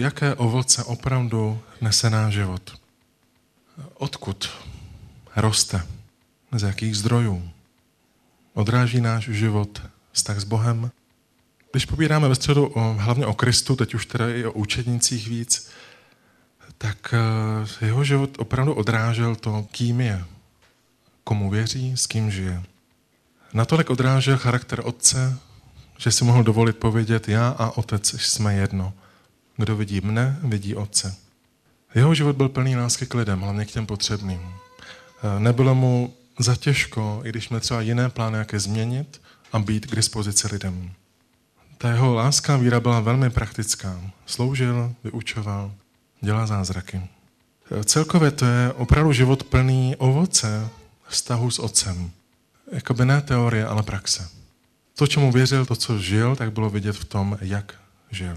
jaké ovoce opravdu nese náš život. Odkud roste, z jakých zdrojů. Odráží náš život vztah s Bohem. Když pobíráme ve středu hlavně o Kristu, teď už teda i o učednících víc, tak jeho život opravdu odrážel to, kým je, komu věří, s kým žije. Natolik odrážel charakter otce, že si mohl dovolit povědět, já a otec jsme jedno. Kdo vidí mne, vidí otce. Jeho život byl plný lásky k lidem, hlavně k těm potřebným. Nebylo mu za těžko, i když měl třeba jiné plány, jak je změnit a být k dispozici lidem. Ta jeho láska a víra byla velmi praktická. Sloužil, vyučoval, dělal zázraky. Celkově to je opravdu život plný ovoce vztahu s otcem. Jakoby ne teorie, ale praxe. To, čemu věřil, to, co žil, tak bylo vidět v tom, jak žil.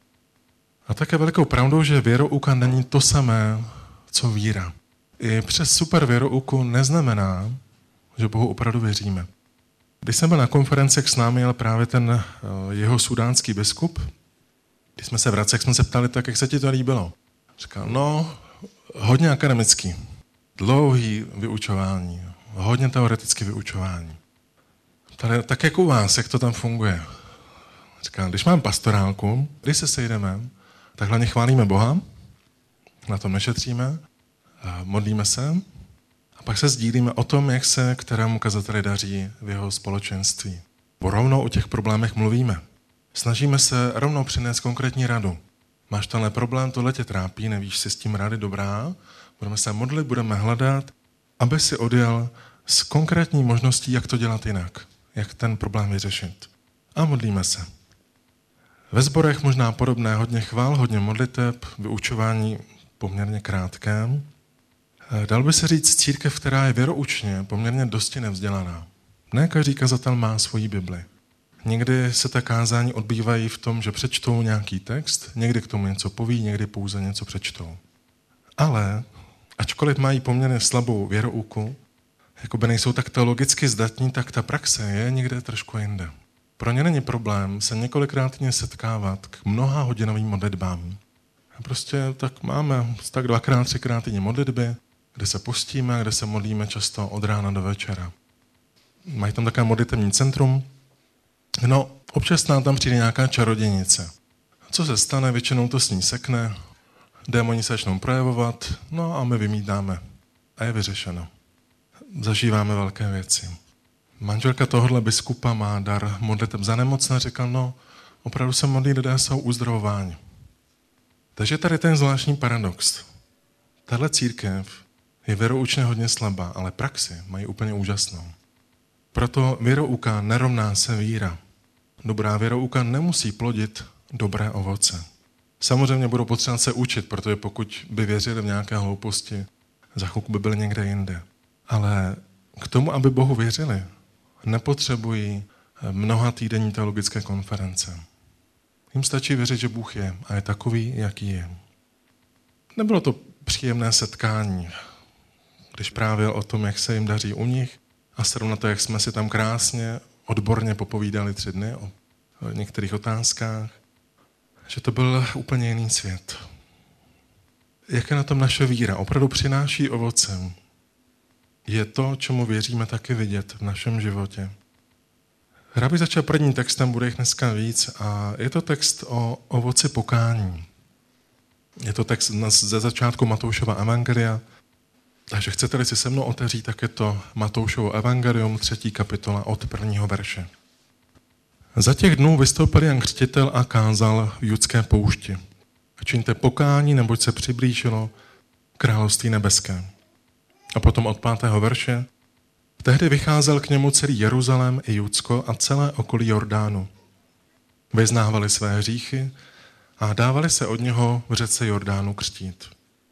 A také velikou pravdou, že věrouka není to samé, co víra. I přes super věrouku neznamená, že Bohu opravdu věříme. Když jsem byl na konferenci, s námi jel právě ten jeho sudánský biskup. Když jsme se vraceli, jsme se ptali, tak jak se ti to líbilo? Říkal, no, hodně akademický, dlouhý vyučování, hodně teoretické vyučování. Ptali, tak jak u vás, jak to tam funguje? Říkal, když mám pastorálku, když se sejdeme, tak hlavně chválíme Boha, na tom nešetříme, modlíme se a pak se sdílíme o tom, jak se kterému kazateli daří v jeho společenství. Rovnou o těch problémech mluvíme. Snažíme se rovnou přinést konkrétní radu. Máš tenhle problém, tohle tě trápí, nevíš si s tím rady, dobrá. Budeme se modlit, budeme hledat, aby si odjel s konkrétní možností, jak to dělat jinak. Jak ten problém vyřešit. A modlíme se. Ve sborech možná podobné, hodně chvál, hodně modliteb, vyučování poměrně krátké. Dal by se říct církev, která je věroučně poměrně dosti nevzdělaná. Ne každý kazatel má svoji Bibli. Někdy se ta kázání odbývají v tom, že přečtou nějaký text, někdy k tomu něco poví, někdy pouze něco přečtou. Ale, ačkoliv mají poměrně slabou věrouku, jakoby nejsou tak teologicky zdatní, tak ta praxe je někde trošku jinde. Pro ně není problém se několikrát setkávat k mnoha hodinovým modlitbám. A prostě tak máme tak 2x, 3x týdně modlitby, kde se postíme, kde se modlíme často od rána do večera. Mají tam také modlitevní centrum. No, občas nám tam přijde nějaká čarodějnice. Co se stane? Většinou to s ní sekne, démoni se začnou projevovat, no a my vymítáme. A je vyřešeno. Zažíváme velké věci. Manželka tohohle biskupa má dar modliteb za nemocné, řekl, no, opravdu se modlí, lidé jsou uzdravováni. Takže tady ten zvláštní paradox. Tahle církev je věroučně hodně slabá, ale praxi mají úplně úžasnou. Proto věrouka nerovná se víra. Dobrá věrouka nemusí plodit dobré ovoce. Samozřejmě budou potřebovat se učit, protože pokud by věřili v nějaké hlouposti, za chvilku by byli někde jinde. Ale k tomu, aby Bohu věřili, nepotřebují mnoha týdenní teologické konference. Jim stačí věřit, že Bůh je a je takový, jaký je. Nebylo to příjemné setkání, když právě o tom, jak se jim daří u nich a srovnat to, jak jsme si tam krásně, odborně popovídali 3 dny o některých otázkách, že to byl úplně jiný svět. Jak je na tom naše víra? Opravdu přináší ovoce. Je to, čemu věříme, taky vidět v našem životě. Rád bych začal prvním textem, bude jich dneska víc, a je to text o ovoci pokání. Je to text ze začátku Matoušova evangelia, takže chcete-li si se mnou otevřít, tak je to Matoušovo evangelium, 3. kapitola od 1. verše. Za těch dnů vystoupil Jan Křtitel a kázal v judské poušti. Čiňte pokání, neboť se přiblížilo království nebeské. A potom od 5. verše. Tehdy vycházel k němu celý Jeruzalém i Judsko a celé okolí Jordánu. Vyznávali své hříchy a dávali se od něho v řece Jordánu křtít.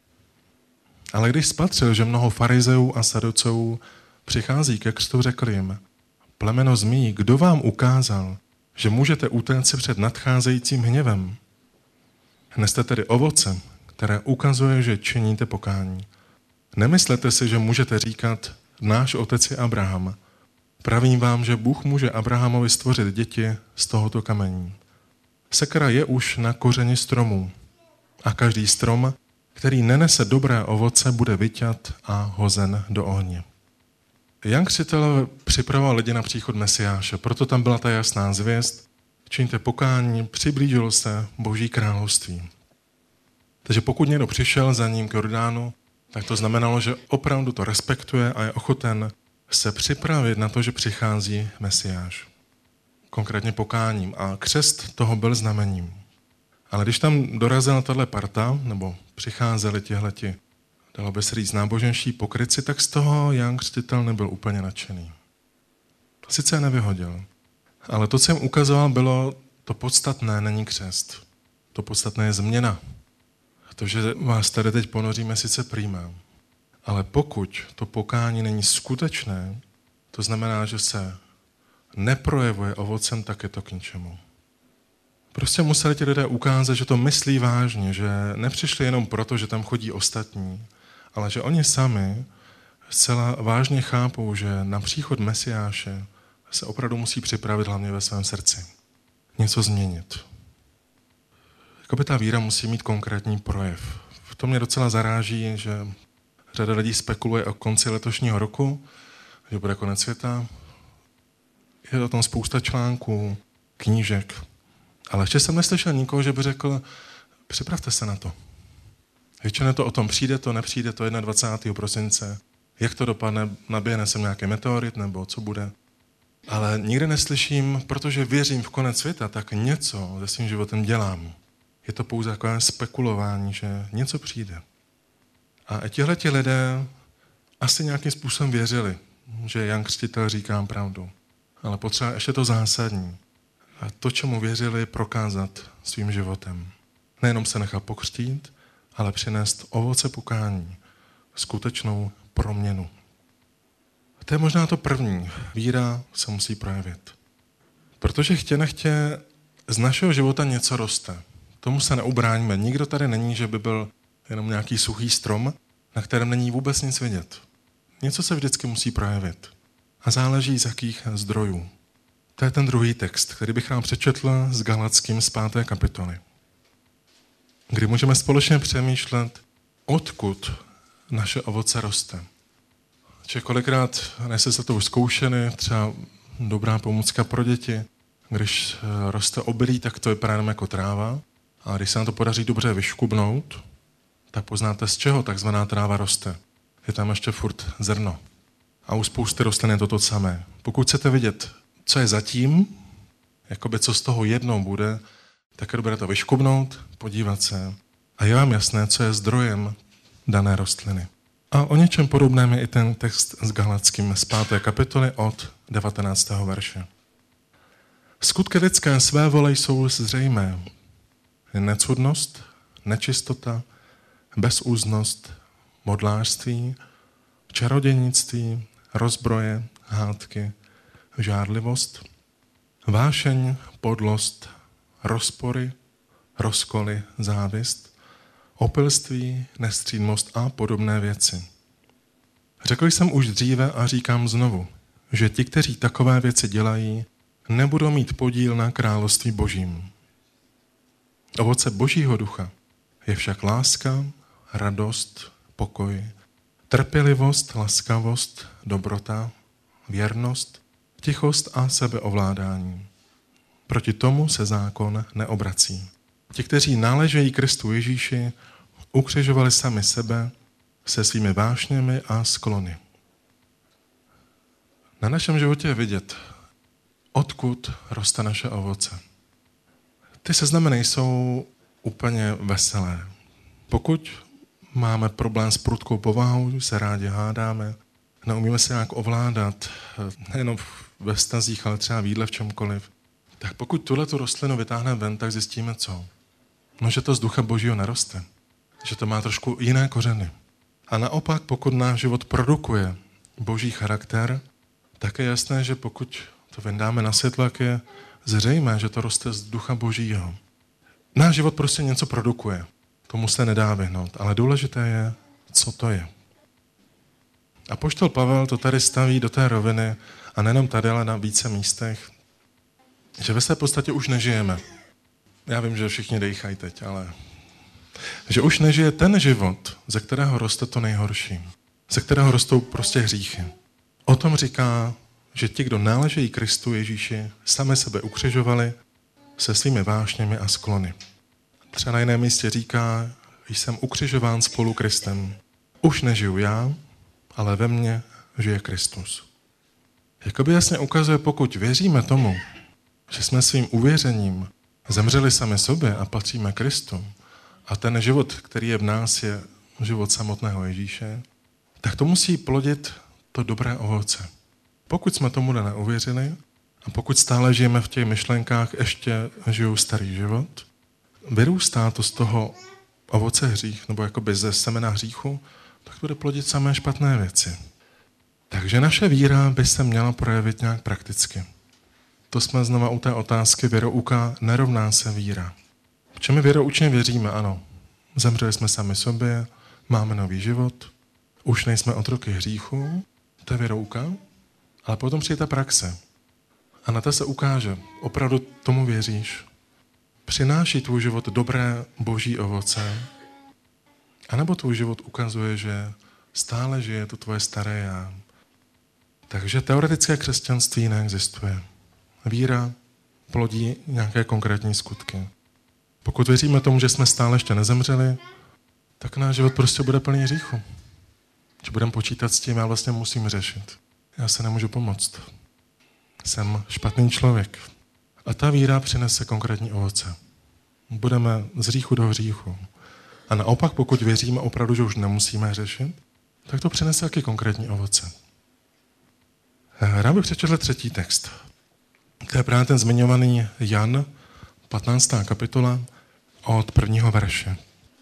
Ale když spatřil, že mnoho farizeů a saduceů přichází ke křtu, řekl jim, plemeno zmí, kdo vám ukázal, že můžete utéct před nadcházejícím hněvem? Neste tedy ovoce, které ukazuje, že činíte pokání. Nemyslete si, že můžete říkat, náš otec je Abraham. Pravím vám, že Bůh může Abrahamovi stvořit děti z tohoto kamení. Sekera je už na kořeni stromů. A každý strom, který nenese dobré ovoce, bude vyťat a hozen do ohně. Jan Křtitel připravoval lidi na příchod Mesiáše, proto tam byla ta jasná zvěst, čiňte pokání, přiblížilo se Boží království. Takže pokud někdo přišel za ním k Jordánu, tak to znamenalo, že opravdu to respektuje a je ochoten se připravit na to, že přichází Mesiáš. Konkrétně pokáním. A křest toho byl znamením. Ale když tam dorazila tahle parta, nebo přicházeli tihleti, dalo by se říct, náboženští pokrytci, tak z toho Jan Křtitel nebyl úplně nadšený. Sice je nevyhodil, ale to, co jim ukazoval, bylo to podstatné, není křest. To podstatné je změna. To, že vás tady teď ponoříme, sice prýmá. Ale pokud to pokání není skutečné, to znamená, že se neprojevuje ovocem, tak je to k ničemu. Prostě museli ti lidé ukázat, že to myslí vážně, že nepřišli jenom proto, že tam chodí ostatní, ale že oni sami zcela vážně chápou, že na příchod Mesiáše se opravdu musí připravit hlavně ve svém srdci. Něco změnit. Jakoby ta víra musí mít konkrétní projev. V tom mě docela zaráží, že řada lidí spekuluje o konci letošního roku, že bude konec světa. Je o tom spousta článků, knížek. Ale ještě jsem neslyšel nikoho, že by řekl, připravte se na to. Většinou to o tom přijde, to nepřijde, to 21. prosince. Jak to dopadne, naběhne sem nějaký meteorit, nebo co bude. Ale nikde neslyším, protože věřím v konec světa, tak něco se svým životem dělám. Je to pouze takové spekulování, že něco přijde. A tihleti lidé asi nějakým způsobem věřili, že Jan Křtitel říká pravdu. Ale potřeba ještě to zásadní. A to, čemu věřili, prokázat svým životem. Nejenom se nechat pokřtít, ale přinést ovoce pokání, skutečnou proměnu. A to je možná to první. Víra se musí projevit. Protože chtě nechtě z našeho života něco roste. Tomu se neubráníme. Nikdo tady není, že by byl jenom nějaký suchý strom, na kterém není vůbec nic vidět. Něco se vždycky musí projevit. A záleží z jakých zdrojů. To je ten druhý text, který bych vám přečetl z Galatským z 5. kapitoly. Kdy můžeme společně přemýšlet, odkud naše ovoce roste. Čiže kolikrát, než se to už zkoušeli, třeba dobrá pomůcka pro děti, když roste obilí, tak to vypadá jenom jako tráva. A když se nám to podaří dobře vyškubnout, tak poznáte, z čeho takzvaná tráva roste. Je tam ještě furt zrno. A u spousty rostlin je to samé. Pokud chcete vidět, co je zatím, jakoby co z toho jednou bude, tak je dobré to vyškubnout, podívat se. A je vám jasné, co je zdrojem dané rostliny. A o něčem podobném je i ten text s Galatským z 5. kapitoly od 19. verše. Skutky lidské své vole jsou zřejmé. Necudnost, nečistota, bezúznost, modlářství, čarodějnictví, rozbroje, hádky, žárlivost, vášeň, podlost, rozpory, rozkoly, závist, opilství, nestřídmost a podobné věci. Řekl jsem už dříve a říkám znovu, že ti, kteří takové věci dělají, nebudou mít podíl na království Božím. Ovoce Božího ducha je však láska, radost, pokoj, trpělivost, laskavost, dobrota, věrnost, tichost a sebeovládání. Proti tomu se zákon neobrací. Ti, kteří náležejí Kristu Ježíši, ukřižovali sami sebe se svými vášněmi a sklony. Na našem životě je vidět, odkud roste naše ovoce. Ty seznamy nejsou úplně veselé. Pokud máme problém s prudkou povahou, se rádi hádáme, neumíme se nějak ovládat, nejenom ve vztazích, ale třeba v jídle, v čemkoliv, tak pokud tuhletu rostlinu vytáhneme ven, tak zjistíme co? No, že to z ducha Božího neroste. Že to má trošku jiné kořeny. A naopak, pokud náš život produkuje Boží charakter, tak je jasné, že pokud to vyndáme na světlo, tak je zřejmé, že to roste z ducha Božího. Náš život prostě něco produkuje. Tomu se nedá vyhnout. Ale důležité je, co to je. Apoštol Pavel to tady staví do té roviny, a nejenom tady, ale na více místech, že ve své podstatě už nežijeme. Já vím, že všichni dejchají teď, ale Že už nežije ten život, ze kterého roste to nejhorší. Ze kterého rostou prostě hříchy. O tom říká, že ti, kdo náležejí Kristu Ježíši, sami sebe ukřižovali se svými vášněmi a sklony. Třeba na jiném místě říká, jsem ukřižován spolu Kristem. Už nežiju já, ale ve mně žije Kristus. Jakoby jasně ukazuje, pokud věříme tomu, že jsme svým uvěřením zemřeli sami sobě a patříme Kristu, a ten život, který je v nás, je život samotného Ježíše, tak to musí plodit to dobré ovoce. Pokud jsme tomu neuvěřili a pokud stále žijeme v těch myšlenkách, ještě žiju starý život, vyrůstá to z toho ovoce hřích, nebo jakoby ze semena hříchu, tak bude plodit samé špatné věci. Takže naše víra by se měla projevit nějak prakticky. To jsme znova u té otázky věrouka nerovná se víra. V čem my věroučně věříme? Ano, zemřeli jsme sami sobě, máme nový život, už nejsme otroky hříchu, to je věrouka, ale potom přijde ta praxe. A na to se ukáže, opravdu tomu věříš. Přináší tvůj život dobré boží ovoce, anebo tvůj život ukazuje, že stále žije to tvoje staré já. Takže teoretické křesťanství neexistuje. Víra plodí nějaké konkrétní skutky. Pokud věříme tomu, že jsme stále ještě nezemřeli, tak náš život prostě bude plný hříchu. Že budeme počítat s tím, já vlastně musím řešit. Já se nemůžu pomoct. Jsem špatný člověk. A ta víra přinese konkrétní ovoce. Budeme z hříchu do hříchu. A naopak, pokud věříme opravdu, že už nemusíme řešit, tak to přinese taky konkrétní ovoce. Rád bych přečetl 3. text. To je právě ten zmiňovaný Jan, 15. kapitola, od 1. verše.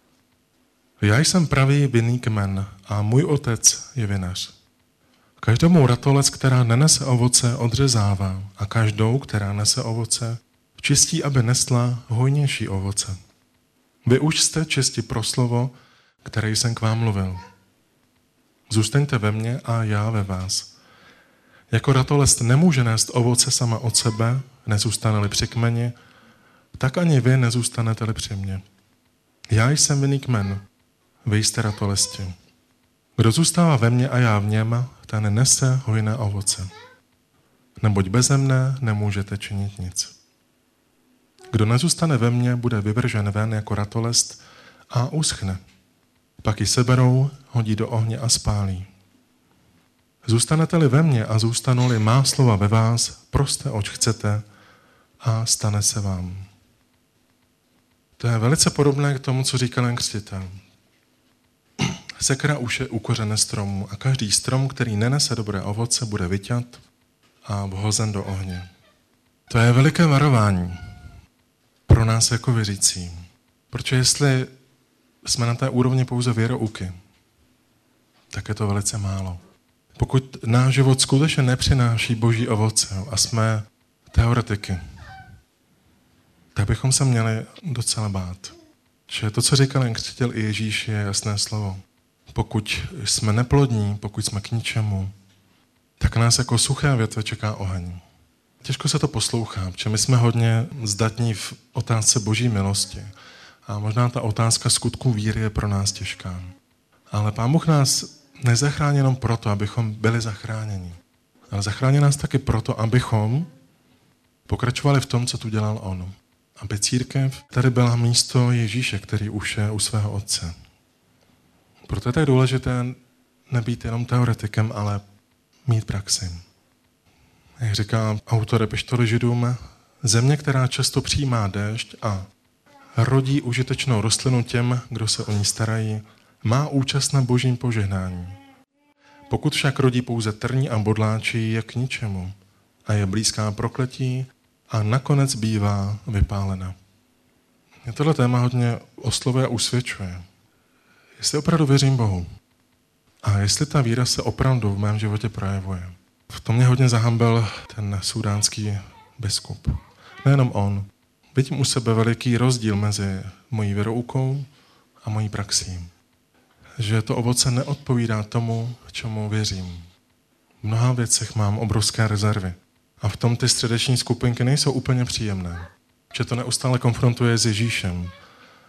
Já jsem pravý vinný kmen a můj otec je vinař. Každému ratolec, která nenese ovoce, odřezává a každou, která nese ovoce, čistí, aby nesla hojnější ovoce. Vy už jste čisti pro slovo, které jsem k vám mluvil. Zůstaňte ve mně a já ve vás. Jako ratolest nemůže nést ovoce sama od sebe, nezůstane-li při kmeni, tak ani vy nezůstanete-li při mně. Já jsem vinný kmen, vy jste ratolesti. Kdo zůstává ve mně a já v něm, ten nese hojné ovoce. Neboť beze mne nemůžete činit nic. Kdo nezůstane ve mně, bude vyvržen ven jako ratolest a uschne. Pak ji seberou, hodí do ohně a spálí. Zůstanete-li ve mně a zůstanou-li má slova ve vás, proste, oč chcete a stane se vám. To je velice podobné k tomu, co říkal Jan Křtitel. Sekra už je u kořene stromu a každý strom, který nenese dobré ovoce, bude vyťat a vhozen do ohně. To je veliké varování pro nás jako věřící. Protože jestli jsme na té úrovni pouze věrouky, tak je to velice málo. Pokud náš život skutečně nepřináší boží ovoce a jsme teoretiky, tak bychom se měli docela bát. Že to, co říkal Jan Křtitel i Ježíš, je jasné slovo. Pokud jsme neplodní, pokud jsme k ničemu, tak nás jako suché větve čeká oheň. Těžko se to poslouchá, protože my jsme hodně zdatní v otázce boží milosti. A možná ta otázka skutků víry je pro nás těžká. Ale Pán Bůh nás nezachrání jenom proto, abychom byli zachráněni. Ale zachrání nás taky proto, abychom pokračovali v tom, co tu dělal on. Aby církev tady byla místo Ježíše, který už je u svého otce. Proto je tak důležité nebýt jenom teoretikem, ale mít praxi. Jak říká autor epištoly Židům, země, která často přijímá déšť a rodí užitečnou rostlinu těm, kdo se o ní starají, má účast na božím požehnání. Pokud však rodí pouze trní a bodláči, je k ničemu a je blízká prokletí a nakonec bývá vypálena. Mě tohle téma hodně oslovuje a usvědčuje. Jestli opravdu věřím Bohu a jestli ta víra se opravdu v mém životě projevuje. V tom mě hodně zahambil ten súdánský biskup. Nejenom on. Vidím u sebe veliký rozdíl mezi mojí věroukou a mojí praxí. Že to ovoce neodpovídá tomu, čemu věřím. V mnoha věcech mám obrovské rezervy. A v tom ty středeční skupinky nejsou úplně příjemné. Že to neustále konfrontuje s Ježíšem.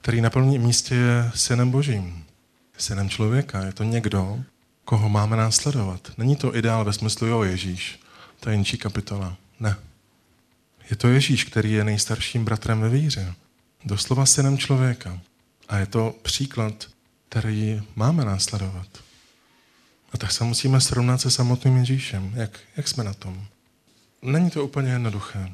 který na prvním místě je synem Božím, synem člověka. Je to někdo, koho máme následovat. Není to ideál ve smyslu, jo, Ježíš, to je jinčí kapitola. Ne. Je to Ježíš, který je nejstarším bratrem ve víře. Doslova synem člověka. A je to příklad, který máme následovat. A tak se musíme srovnat se samotným Ježíšem. Jak jsme na tom? Není to úplně jednoduché.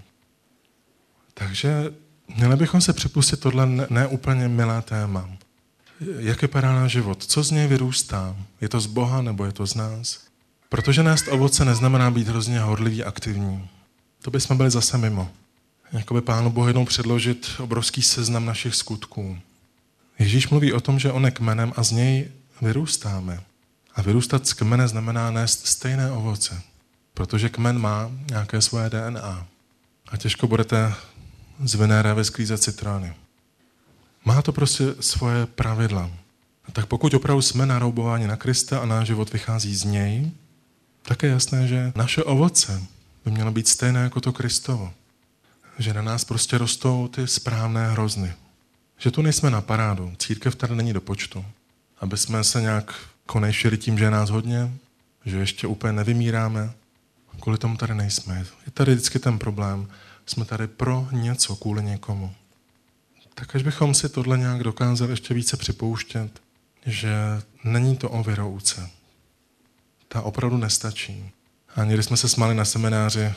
Takže měli bychom se připustit tohle neúplně milé téma. Jak vypadá náš život? Co z něj vyrůstá? Je to z Boha nebo je to z nás? Protože nést ovoce neznamená být hrozně horlivý, aktivní. To bychom byli zase mimo. Jakoby Pánu Bohu jednou předložit obrovský seznam našich skutků. Ježíš mluví o tom, že on je kmenem a z něj vyrůstáme. A vyrůstat z kmene znamená nést stejné ovoce. Protože kmen má nějaké svoje DNA. A těžko budete z vinné révy sklízet citrony. Má to prostě svoje pravidla. A tak pokud opravdu jsme naroubováni na Krista a náš život vychází z něj, tak je jasné, že naše ovoce by mělo být stejné jako to Kristovo. Že na nás prostě rostou ty správné hrozny. Že tu nejsme na parádu. Církev tady není do počtu. Aby jsme se nějak konejšili tím, že je nás hodně, že ještě úplně nevymíráme. Kvůli tomu tady nejsme. Je tady vždycky ten problém. Jsme tady pro něco, kvůli někomu. Tak až bychom si tohle nějak dokázali ještě více připouštět, že není to o věrouce. Ta opravdu nestačí. A někdy jsme se smáli na semináři,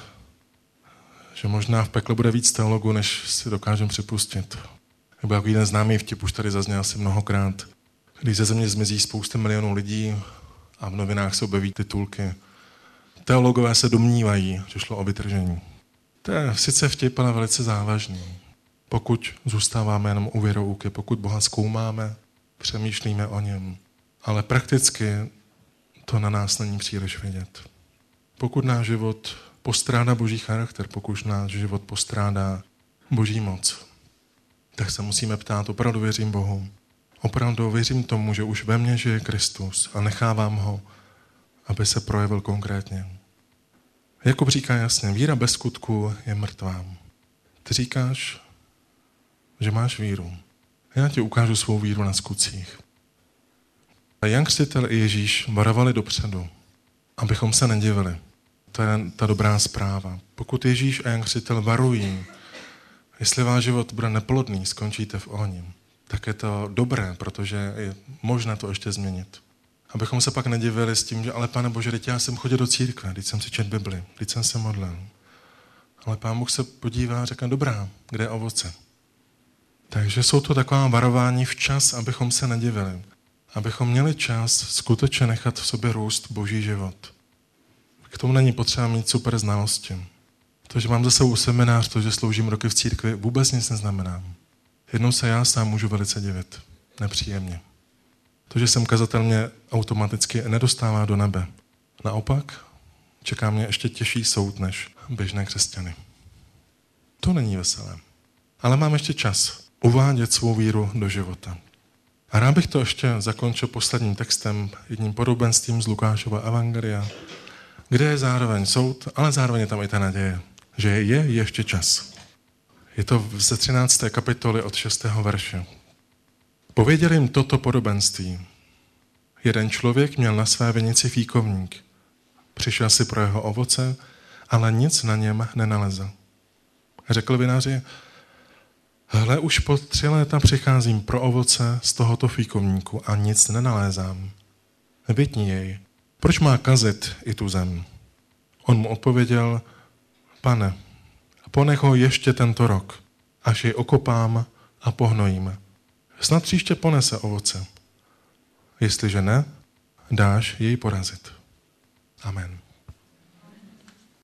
že možná v pekle bude víc teologů, než si dokážeme připustit. Nebo jako jeden známý vtip, už tady zazněl asi mnohokrát. Když ze země zmizí spousty milionů lidí a v novinách se objeví titulky. Teologové se domnívají, že šlo o vytržení. To je sice vtip, ale velice závažný. Pokud zůstáváme jenom u věrouky, pokud Boha zkoumáme, přemýšlíme o něm. Ale prakticky to na nás není příliš vidět. Pokud náš život postrádá Boží charakter, pokud náš život postrádá Boží moc, tak se musíme ptát, opravdu věřím Bohu. Opravdu věřím tomu, že už ve mně žije Kristus a nechávám ho, aby se projevil konkrétně. Jakub říká jasně, víra bez skutku je mrtvá. Ty říkáš, že máš víru. Já ti ukážu svou víru na skutcích. A Jan Křtitel i Ježíš varovali dopředu, abychom se nedivili. To je ta dobrá zpráva. Pokud Ježíš a Jan Křtitel varují, jestli váš život bude neplodný, skončíte v ohni, tak je to dobré, protože je možné to ještě změnit. Abychom se pak nedivili s tím, že ale Pane Bože, teď já jsem chodil do církve, teď jsem si četl Bibli, teď jsem se modlil. Ale Pán Bůh se podívá a řekne, dobrá, kde je ovoce? Takže jsou to taková varování včas, abychom se nedivili. Abychom měli čas skutečně nechat v sobě růst Boží život. K tomu není potřeba mít super znalosti. To, že mám za sebou seminář, to, že sloužím roky v církvi, vůbec nic neznamená. Jednou se já sám můžu velice divit. Nepříjemně. To, že jsem kazatel, mě automaticky nedostává do nebe. Naopak, čeká mě ještě těžší soud než běžné křesťany. To není veselé. Ale mám ještě čas uvádět svou víru do života. A rád bych to ještě zakončil posledním textem, jedním podobenstvím z Lukášova evangelia, kde je zároveň soud, ale zároveň je tam i ta naděje, že je ještě čas. Je to ze 13. kapitoly od 6. verše. Pověděl jim toto podobenství. Jeden člověk měl na své vinici fíkovník. Přišel si pro jeho ovoce, ale nic na něm nenalezl. Řekl vinaři, hle, už po 3 léta přicházím pro ovoce z tohoto fíkovníku a nic nenalézám. Vytni jej, proč má kazit i tu zem? On mu odpověděl, Pane, ponech ho ještě tento rok, až jej okopám a pohnojím. Snad příště ponese ovoce. Jestliže ne, dáš jej porazit. Amen.